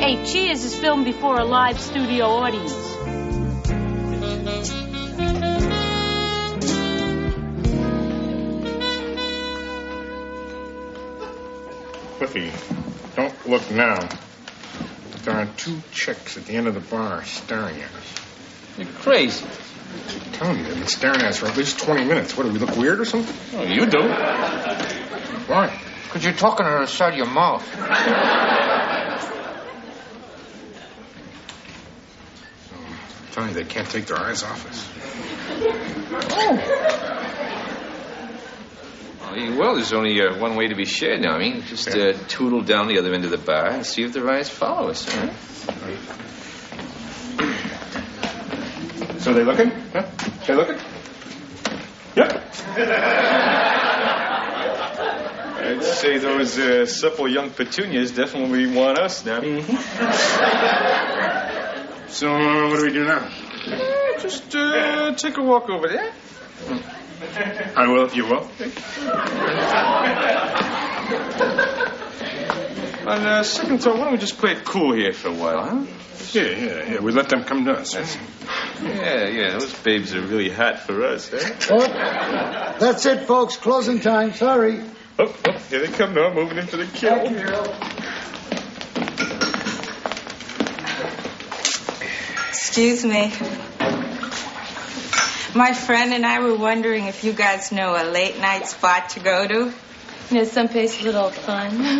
Hey, Cheers is filmed before a live studio audience. Cliffy, don't look now. There are two chicks at the end of the bar staring at us. You're crazy. I'm telling you, they've been staring at us for at least 20 minutes. What, do we look weird or something? Oh, you do. Why? Because you're talking to her outside of your mouth. I'm telling you, they can't take their eyes off us. Well, there's only one way to be shared now. I mean, just tootle down the other end of the bar and see if their eyes follow us, huh? So they looking? Huh? They looking? Yep. I'd say those supple young petunias definitely want us now. Mm-hmm. So what do we do now? Just take a walk over there. I will if you will. On second thought, why don't we just play it cool here for a while, huh? Yeah. We let them come to us. Yeah. Those babes are really hot for us, eh? Oh, that's it, folks. Closing time. Sorry. Oh, here they come now, moving into the kill. Excuse me. My friend and I were wondering if you guys know a late night spot to go to. You know, someplace a little fun.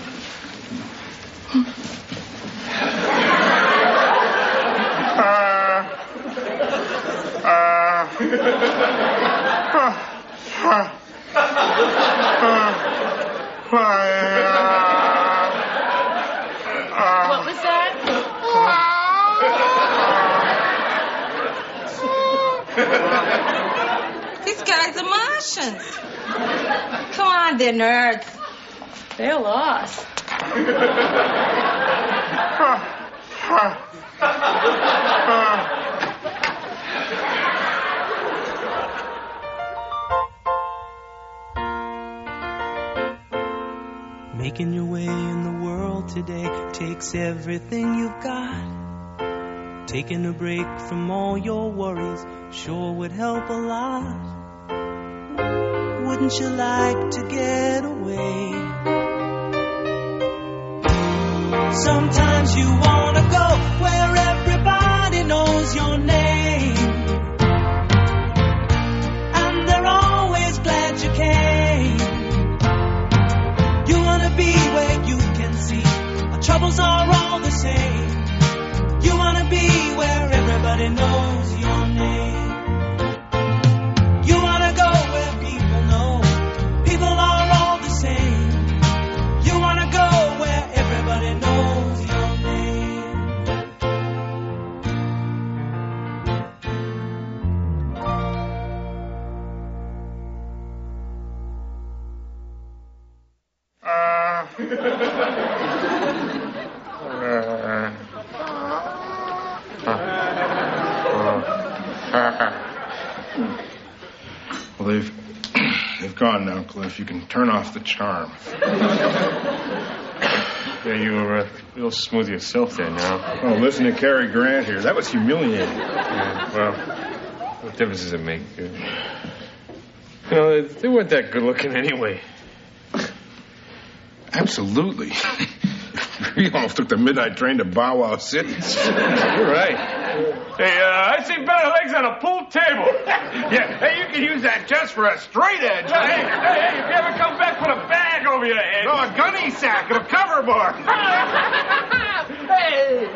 What was that? These guys are Martians. Come on, they're nerds. They're lost. Making your way in the world today takes everything you've got. Taking a break from all your worries sure would help a lot. Wouldn't you like to get away? Sometimes you wanna go where everybody knows your name, and they're always glad you came. You wanna be where you can see our troubles are all the same. You wanna be where everybody knows your name. You wanna go where people know people are all the same. You wanna go where everybody knows your name. Well, they've gone now, Cliff. You can turn off the charm. Yeah, you were real smooth yourself there now. Oh, listen to Cary Grant here. That was humiliating. Yeah, well, what difference does it make? You know, they weren't that good looking anyway. Absolutely. We almost took the midnight train to Bow Wow City. You're right. Hey, I see better legs on a pool table. Yeah, hey, you can use that just for a straight edge. Hey, if you ever come back, put a bag over your head. No, a gunny sack and a cover bar. Hey!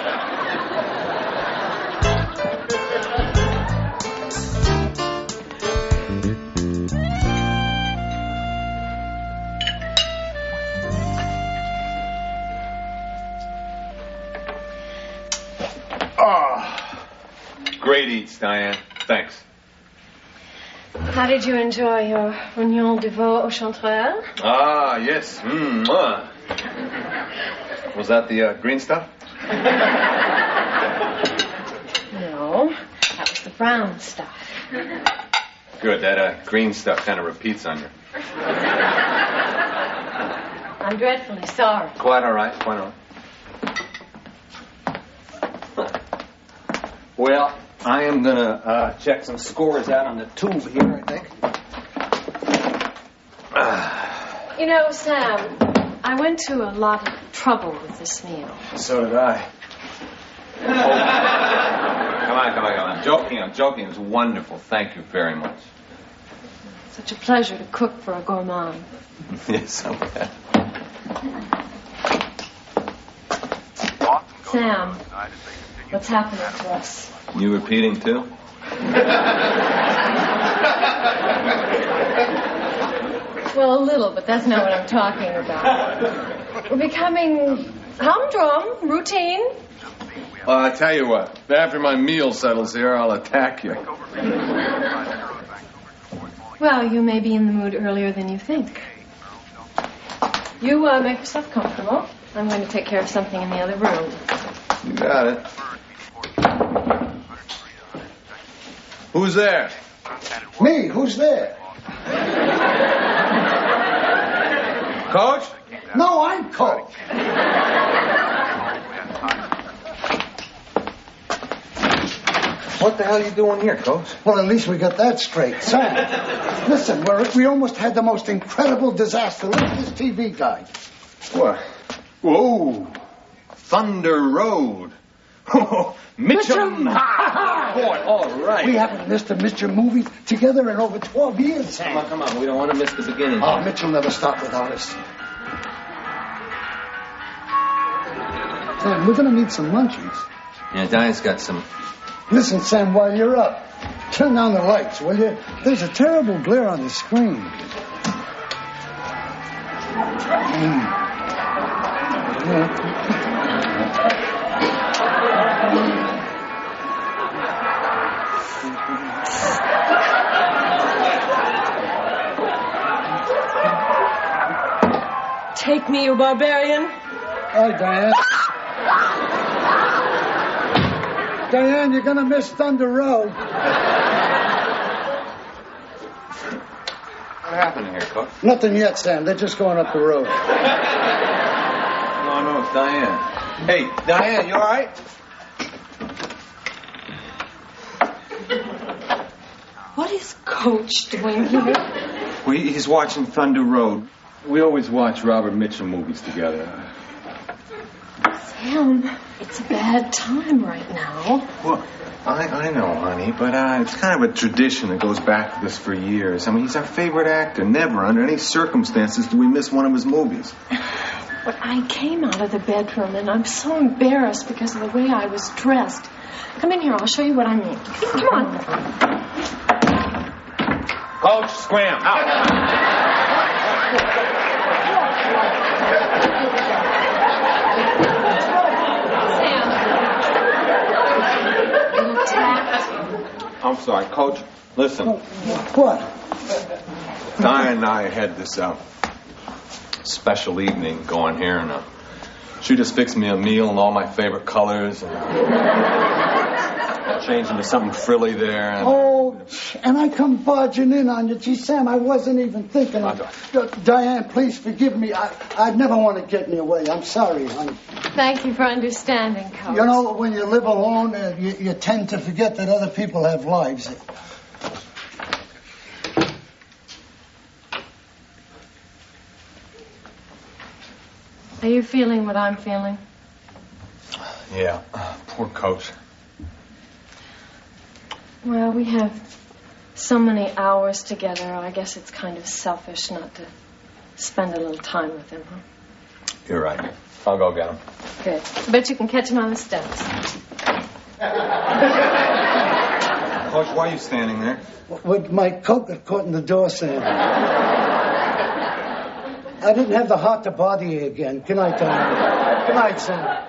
Great eats, Diane. Thanks. How did you enjoy your Réunion de Veau au Chanterelle? Ah, yes. Was that the green stuff? No, that was the brown stuff. Good. That green stuff kind of repeats on you. I'm dreadfully sorry. Quite all right. Quite all right. Well, I am going to check some scores out on the tube here, I think. You know, Sam, I went to a lot of trouble with this meal. So did I. Come on. I'm joking. It was wonderful. Thank you very much. Such a pleasure to cook for a gourmand. Yes, I'm glad. Sam, what's happening to us? You repeating, too? Well, a little, but that's not what I'm talking about. We're becoming humdrum, routine. Well, I tell you what. After my meal settles here, I'll attack you. Well, you may be in the mood earlier than you think. You make yourself comfortable. I'm going to take care of something in the other room. You got it. Who's there? Me, who's there? Coach? No, I'm Coach. What the hell are you doing here, Coach? Well, at least we got that straight. Sam, listen, we almost had the most incredible disaster. Look at this TV guide. What? Whoa. Thunder Road. Mitchum. Boy, all right. We haven't missed a Mitchum movie together in over 12 years, Sam. Come on. We don't want to miss the beginning. Oh, Mitchell never stopped with ours. Sam, we're going to need some lunches. Yeah, Diane's got some. Listen, Sam, while you're up, turn down the lights, will you? There's a terrible glare on the screen. Take me, you barbarian. Hi, Diane. Diane, you're going to miss Thunder Road. What happened here, Coach? Nothing yet, Sam. They're just going up the road. No, it's Diane. Hey, Diane, you all right? What is Coach doing here? He's watching Thunder Road. We always watch Robert Mitchum movies together. Sam, it's a bad time right now. Well, I know, honey, but it's kind of a tradition that goes back with us for years. I mean, he's our favorite actor. Never, under any circumstances, do we miss one of his movies. But I came out of the bedroom, and I'm so embarrassed because of the way I was dressed. Come in here. I'll show you what I mean. Come on. Coach, scram. Out. I'm sorry, Coach. Listen. What? Diane and I had this special evening going here, and she just fixed me a meal in all my favorite colors, and changed into something frilly there. And and I come barging in on you. Gee, Sam, I wasn't even thinking of it. Diane, please forgive me. I'd never want to get in your way. I'm sorry, honey. Thank you for understanding, Coach. You know, when you live alone, you tend to forget that other people have lives. Are you feeling what I'm feeling? Yeah, poor Coach. Well, we have so many hours together. I guess it's kind of selfish not to spend a little time with him, huh? You're right. I'll go get him. Good. I bet you can catch him on the steps. Coach, why are you standing there? With my coat got caught in the door, Sam. I didn't have the heart to bother you again. Good night, Diane. Good night, Sam.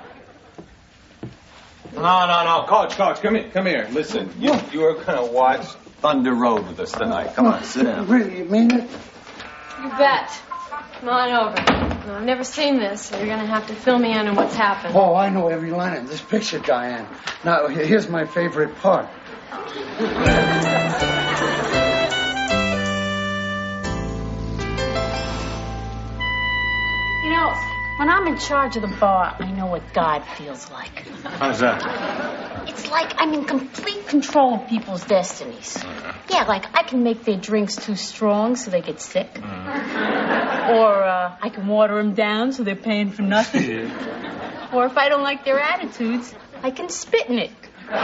No. Coach, come here. Listen, you are going to watch Thunder Road with us tonight. Come on, sit down. Really, you mean it? You bet. Come on over. Now, I've never seen this, so you're going to have to fill me in on what's happened. Oh, I know every line of this picture, Diane. Now, here's my favorite part. You know, When I'm in charge of the bar, I know what God feels like. How's that? It's like I'm in complete control of people's destinies. Yeah, like I can make their drinks too strong so they get sick. Or I can water them down so they're paying for nothing. Or if I don't like their attitudes, I can spit in it.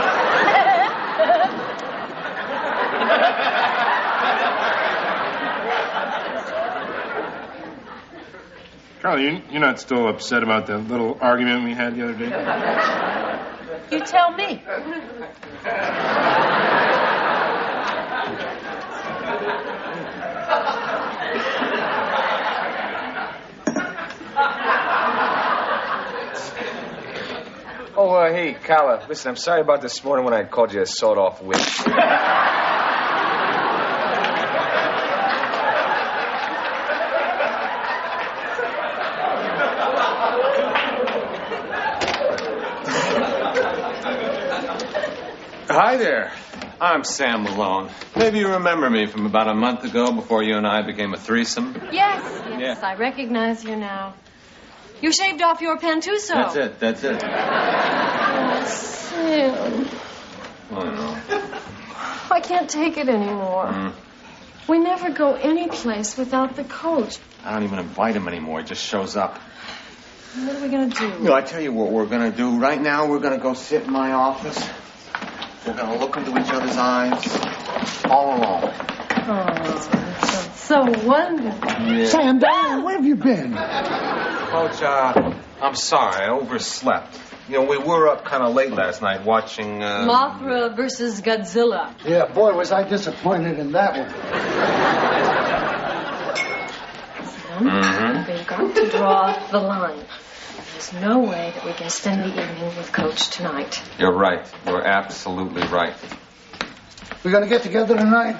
Carly, you're not still upset about that little argument we had the other day? You tell me. Oh, hey, Carla, listen, I'm sorry about this morning when I called you a sawed-off witch. Hi there. I'm Sam Malone. Maybe you remember me from about a month ago before you and I became a threesome. Yes, Yeah. I recognize you now. You shaved off your pantuso. That's it. Oh, Sam. Oh, no. I can't take it anymore. We never go any place without the coach. I don't even invite him anymore. He just shows up. What are we going to do? You know, I tell you what we're going to do. Right now, we're going to go sit in my office. We're going to look into each other's eyes all alone. Oh, that's so wonderful. Yeah. Sam, Diane, where have you been? Coach, I'm sorry. I overslept. You know, we were up kind of late last night watching... Mothra versus Godzilla. Yeah, boy, was I disappointed in that one. We've got to draw the line. There's no way that we can spend the evening with Coach tonight. You're right. You're absolutely right. We're going to get together tonight?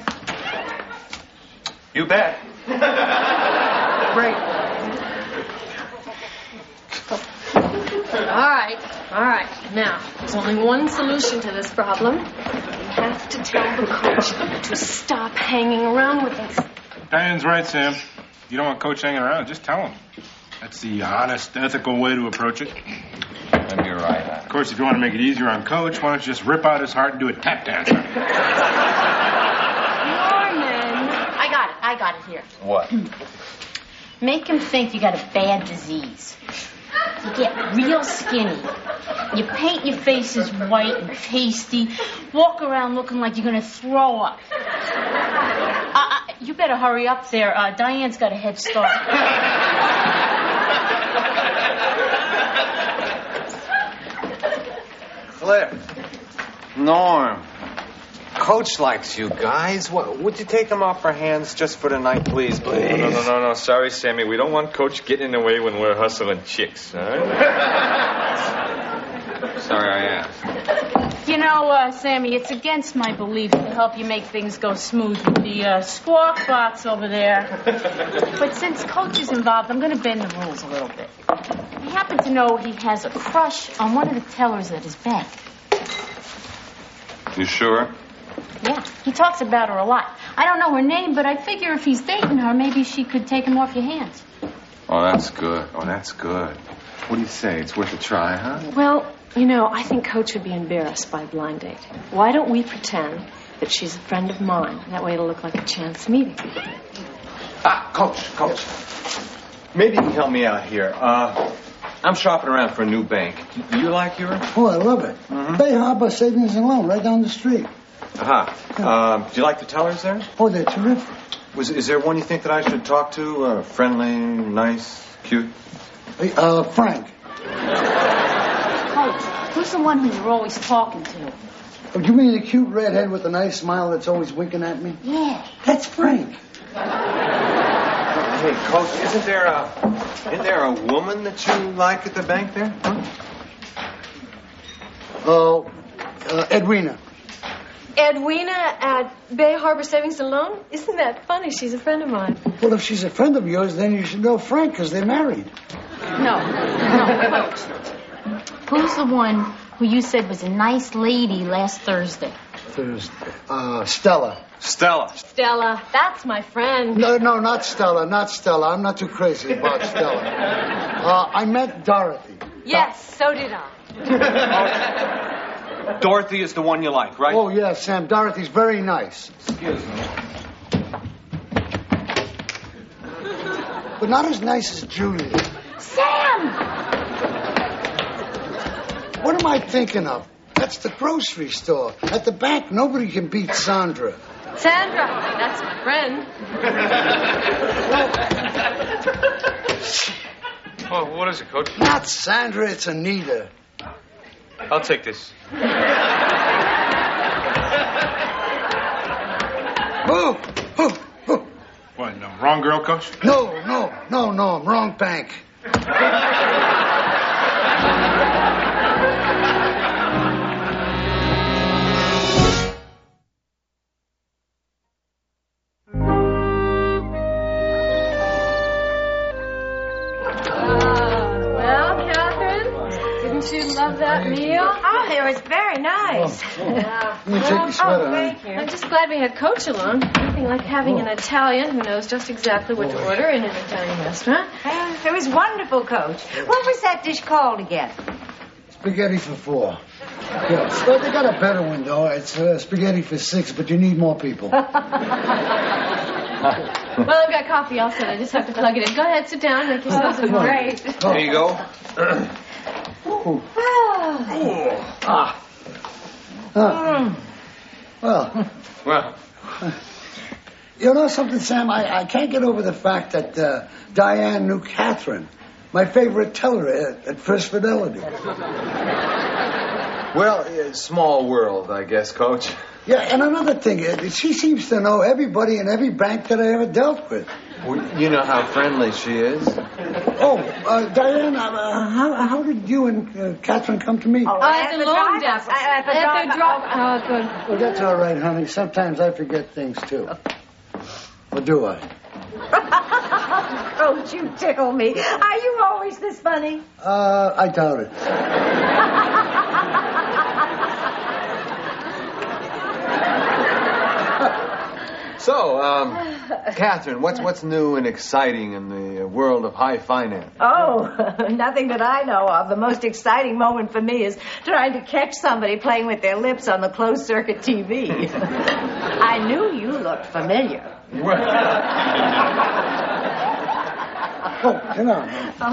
You bet. Great. All right. Now, there's only one solution to this problem. We have to tell the coach to stop hanging around with us. Diane's right, Sam. You don't want Coach hanging around, just tell him. That's the honest, ethical way to approach it. And you're right. Of course, if you want to make it easier on Coach, why don't you just rip out his heart and do a tap dance? Norman. I got it here. What? Make him think you got a bad disease. You get real skinny. You paint your faces white and pasty. Walk around looking like you're going to throw up. You better hurry up there. Diane's got a head start. Cliff. Norm. Coach likes you guys. Would you take him off our hands just for tonight, please? No. Sorry, Sammy. We don't want Coach getting in the way when we're hustling chicks, all right? Sorry I asked. You know, Sammy, it's against my belief to help you make things go smooth with the squawk box over there. But since Coach is involved, I'm going to bend the rules a little bit. I happen to know he has a crush on one of the tellers at his bank. You sure? Yeah, he talks about her a lot. I don't know her name, but I figure if he's dating her, maybe she could take him off your hands. Oh, that's good. What do you say? It's worth a try, huh? Well, you know, I think Coach would be embarrassed by a blind date. Why don't we pretend that she's a friend of mine? That way it'll look like a chance meeting. Coach. Maybe you can help me out here. I'm shopping around for a new bank. Do you like yours? Oh, I love it. Bay Harbor Savings and Loan, right down the street. Do you like the tellers there? Oh, they're terrific. Is there one you think that I should talk to? Friendly, nice, cute? Frank. Coach, who's the one who you're always talking to? Oh, you mean the cute redhead with the nice smile that's always winking at me? Yeah. That's Frank. Hey, Coach, isn't there a woman that you like at the bank there? Oh, Edwina. Edwina at Bay Harbor Savings and Loan? Isn't that funny? She's a friend of mine. Well, if she's a friend of yours, then you should know Frank, because they're married. No, Coach. Who's the one who you said was a nice lady last Thursday? Thursday. Stella. Stella. Stella, that's my friend. No, not Stella. Not Stella. I'm not too crazy about Stella. I met Dorothy. Yes, so did I. Dorothy is the one you like, right? Oh, yeah, Sam. Dorothy's very nice. Excuse me. But not as nice as Julie. Sam! What am I thinking of? That's the grocery store. At the bank, nobody can beat Sandra. Sandra, that's my friend. Oh, what is it, Coach? Not Sandra, it's Anita. I'll take this. Oh. What, no, wrong girl, Coach? No, I'm wrong bank. Well, Catherine, didn't you love that meal? Oh, it was very nice. Let me take your sweater, honey. Thank you. I'm just glad we had Coach along. Nothing like having an Italian who knows just exactly what to order in an Italian restaurant. It was wonderful, Coach. What was that dish called again? Spaghetti for 4. Yes. Well, they got a better one, though. It's spaghetti for 6, but you need more people. Well, I've got coffee all set. I just have to plug it in. Go ahead, sit down, make yourselves at home. Great. There you go. Well, Well, you know something, Sam? I can't get over the fact that Diane knew Catherine, my favorite teller at First Fidelity. Well, small world, I guess, Coach. Yeah, and another thing, she seems to know everybody in every bank that I ever dealt with. Well, you know how friendly she is. Oh, Diane, how did you and Catherine come to meet? Oh, at the loan desk. At the drop. Oh, good. Well, that's all right, honey. Sometimes I forget things, too. Or do I? Don't you tickle me. Are you always this funny? I doubt it. So, Catherine, what's new and exciting in the world of high finance? Oh, nothing that I know of. The most exciting moment for me is trying to catch somebody playing with their lips on the closed-circuit TV. I knew you looked familiar. Oh, come on.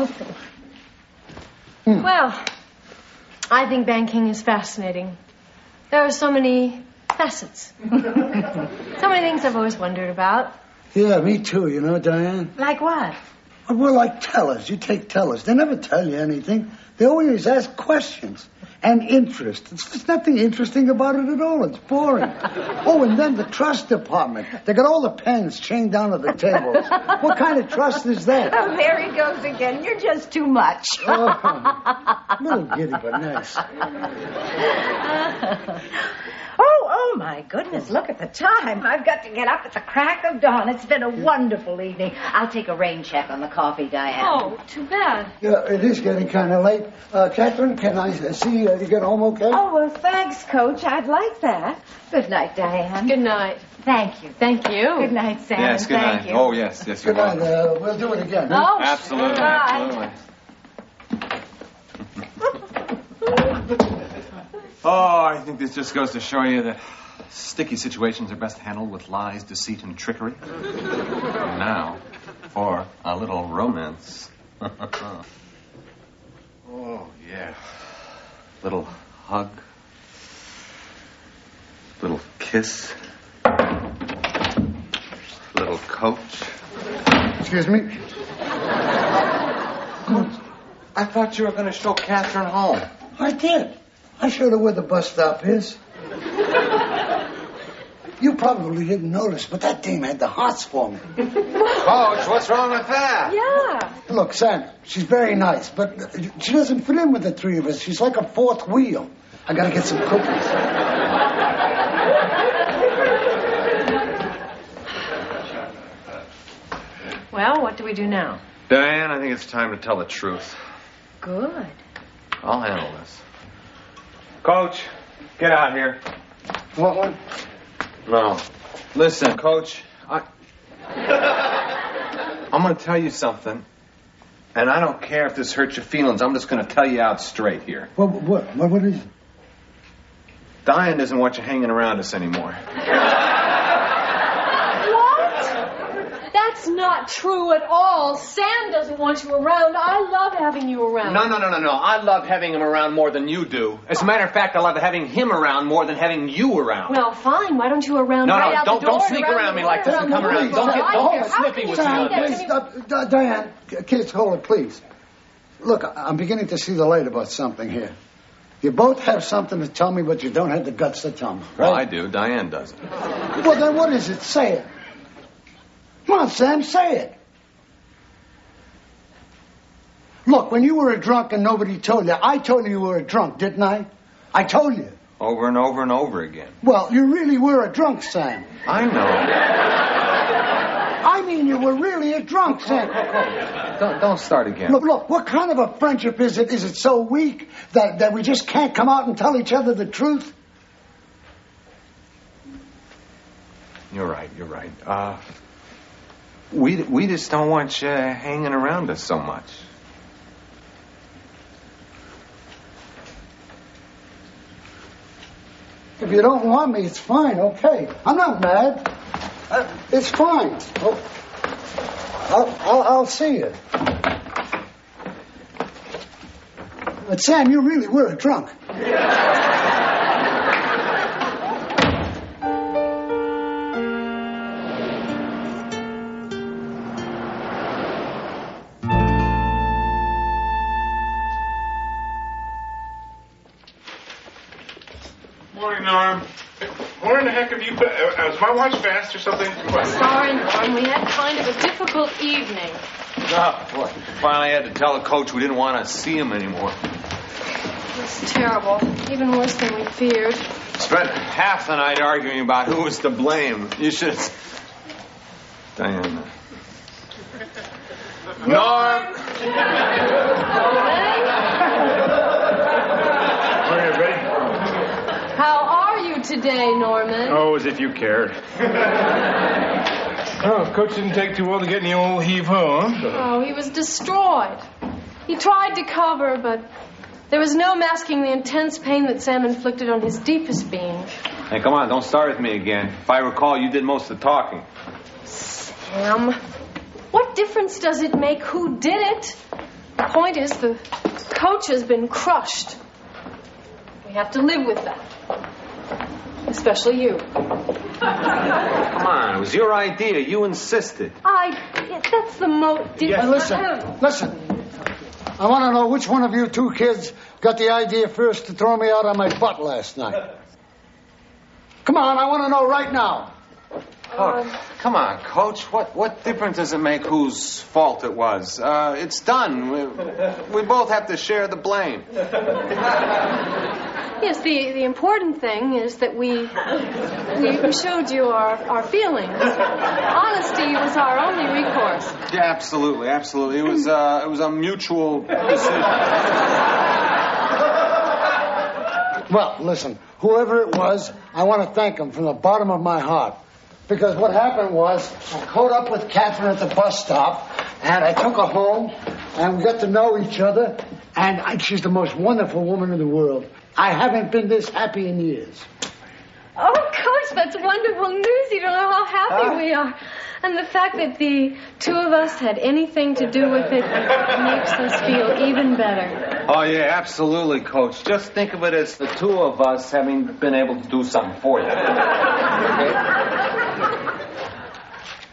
Well, I think banking is fascinating. There are so many facets. So many things I've always wondered about. Yeah, me too, you know, Diane. Like what? Well, we're like tellers. You take tellers. They never tell you anything. They always ask questions and interest. There's nothing interesting about it at all. It's boring. Oh, and then the trust department. They got all the pens chained down to the tables. What kind of trust is that? Oh, there he goes again. You're just too much. Oh, a little giddy, but nice. Oh, my goodness, look at the time. I've got to get up at the crack of dawn. It's been a wonderful evening. I'll take a rain check on the coffee, Diane. Oh, too bad. Yeah, it is getting kind of late. Catherine, can I see you get home okay? Oh, well, thanks, Coach. I'd like that. Good night, Diane. Good night. Thank you. Thank you. Good night, Sam. Yes, good Thank night. you. Oh, yes, you're Good night. welcome. We'll do it again. Oh, Absolutely, Goodbye. absolutely. Oh, I think this just goes to show you that sticky situations are best handled with lies, deceit, and trickery. And now, for a little romance. Oh, yeah. Little hug. Little kiss. Little coach. Excuse me? I thought you were going to show Catherine home. I did. I showed her where the bus stop is. You probably didn't notice, but that dame had the hots for me. Coach, what's wrong with that? Yeah. Look, Sam, she's very nice, but she doesn't fit in with the three of us. She's like a fourth wheel. I gotta get some cookies. Well, what do we do now? Diane, I think it's time to tell the truth. Good. I'll handle this. Coach, get out here. What? No. Listen, Coach, I'm going to tell you something, and I don't care if this hurts your feelings. I'm just going to tell you out straight here. What is it? Diane doesn't want you hanging around us anymore. That's not true at all. Sam doesn't want you around. I love having you around. No. I love having him around more than you do. As a matter of fact, I love having him around more than having you around. Well, fine. Why don't you around right out the door? Don't sneak around me like this and come around. Don't get snippy with me on this. Diane, kids, hold it, please. Look, I'm beginning to see the light about something here. You both have something to tell me, but you don't have the guts to tell me, right? Well, I do. Diane doesn't. Well, then what is it? Say it. Come on, Sam, say it. Look, when you were a drunk and nobody told you, I told you were a drunk, didn't I? I told you. Over and over and over again. Well, you really were a drunk, Sam. I know. I mean, you were really a drunk, Sam. Don't start again. Look, what kind of a friendship is it? Is it so weak that we just can't come out and tell each other the truth? You're right. We just don't want you hanging around us so much. If you don't want me, it's fine, okay. I'm not mad. It's fine. I'll see you. But Sam, you really were a drunk. Morning, Norm. Where in the heck have you been? Was my watch fast or something? Sorry, Norm. We had kind of a difficult evening. Oh, boy. Finally had to tell the coach we didn't want to see him anymore. It was terrible. Even worse than we feared. Spent half the night arguing about who was to blame. You should have... Diana. Norm! Morning, everybody. How are you today, Norman? Oh, as if you cared. Oh, Coach didn't take too well to get in the old heave-ho, huh? Oh, he was destroyed. He tried to cover, but there was no masking the intense pain that Sam inflicted on his deepest being. Hey, come on, don't start with me again. If I recall, you did most of the talking. Sam, what difference does it make who did it? The point is, the coach has been crushed. We have to live with that. Especially you. Come on, it was your idea. You insisted. That's the most... Hey, listen. I want to know which one of you two kids got the idea first to throw me out on my butt last night. Come on, I want to know right now. Look, come on, Coach. What difference does it make whose fault it was? It's done. We both have to share the blame. Yes, the important thing is that we showed you our feelings. Honesty was our only recourse. Yeah, absolutely. It was a mutual decision. Well, listen, whoever it was, I want to thank him from the bottom of my heart. Because what happened was, I caught up with Catherine at the bus stop, and I took her home, and we got to know each other, and she's the most wonderful woman in the world. I haven't been this happy in years. Oh, Coach, that's wonderful news. You don't know how happy we are. And the fact that the two of us had anything to do with it makes us feel even better. Oh, yeah, absolutely, Coach. Just think of it as the two of us having been able to do something for you. Okay?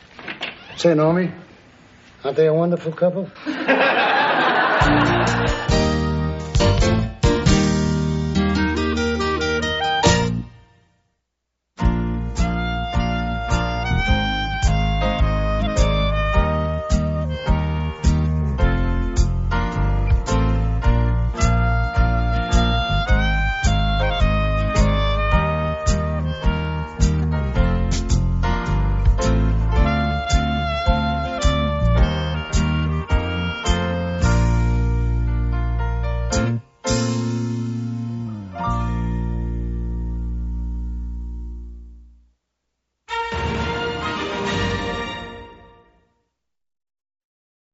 Say, Naomi, aren't they a wonderful couple?